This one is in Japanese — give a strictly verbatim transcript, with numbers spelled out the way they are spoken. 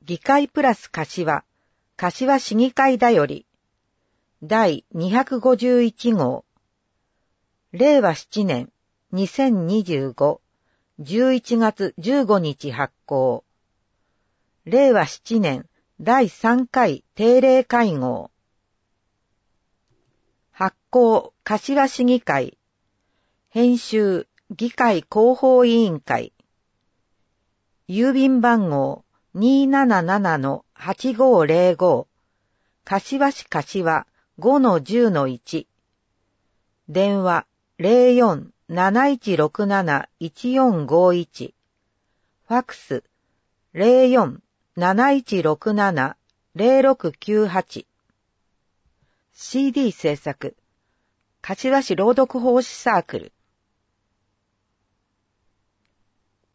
議会プラス柏、柏市議会だより、だいにひゃくごじゅういち号、れいわななねんにせんにじゅうご、じゅういちがつじゅうごにち発行、れいわななねんだいさんかい定例会合、発行柏市議会、編集議会広報委員会、郵便番号 にーななななのはちごーぜろご、柏市柏 ごのじゅうのいち、電話 ゼロよん なないちろくなな いちよんごいち、ファクス ゼロよん なないちろくなな ゼロろくきゅうはち、シーディー 制作、柏市朗読奉仕サークル、